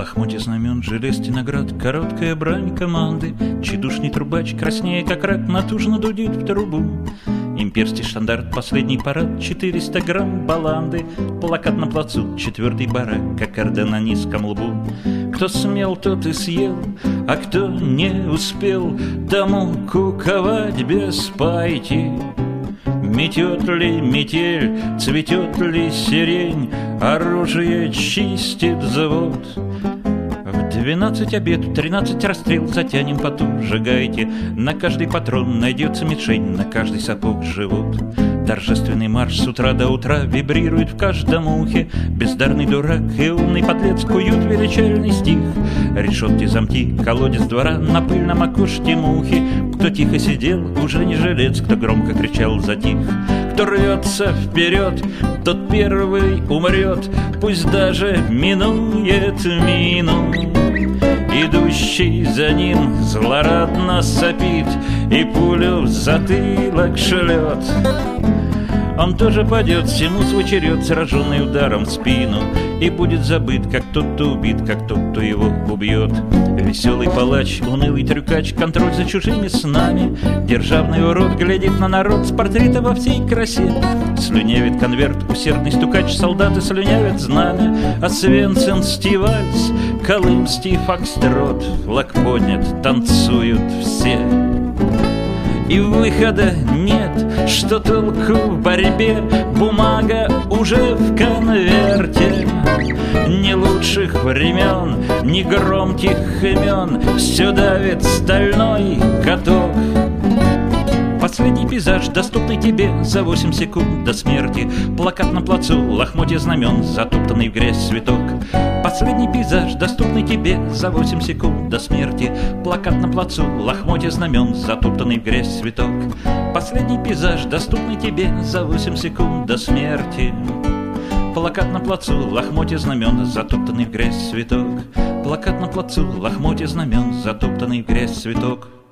Лохмотья знамен, железный наград, короткая брань команды. Тщедушный трубач, краснея как рак, натужно дудит в трубу. Имперский штандарт, последний парад, 400 грамм баланды. Плакат на плацу, 4-й барак, кокарда на низком лбу. Кто смел, тот и съел, а кто не успел, тому куковать без пайки. Метет ли метель, цветет ли сирень, оружие чистит завод. В 12 обед, в 13 расстрел, затянем поту, сжигайте. На каждый патрон найдется мишень, на каждый сапог живут. Торжественный марш с утра до утра вибрирует в каждом ухе. Бездарный дурак и умный подлец куют величальный стих. Решетки, замки, колодец двора, на пыльном окошке мухи. Кто тихо сидел, уже не жилец, кто громко кричал, затих. Кто рвется вперед, тот первый умрет, пусть даже минует мину. Идущий за ним злорадно сопит и пулю в затылок шлет. Он тоже падет, всему свой черед, сраженный ударом в спину, и будет забыт, как тот, кто убит, как тот, кто его убьет. Веселый палач, унылый трюкач, контроль за чужими снами. Державный урод глядит на народ с портрета во всей красе. Слюнявит конверт, усердный стукач, солдаты слюнявят знамя. Освенцимский вальс, колымский фокстрот, флаг поднят, танцуют все. И выхода нет, что толку в борьбе, бумага уже в конверте. Ни лучших времен, ни громких имен, все давит стальной каток. Последний пейзаж, доступный тебе за 8 секунд до смерти. Плакат на плацу, лохмотья знамен, затоптанный в грязь цветок. Последний пейзаж, доступный тебе за 8 секунд до смерти. Плакат на плацу, лохмотья знамен, затоптанный в грязь цветок. Последний пейзаж, доступный тебе за 8 секунд до смерти. Плакат на плацу, лохмотья знамен, затоптанный в грязь цветок. Плакат на плацу, лохмотья знамен, затоптанный в грязь цветок.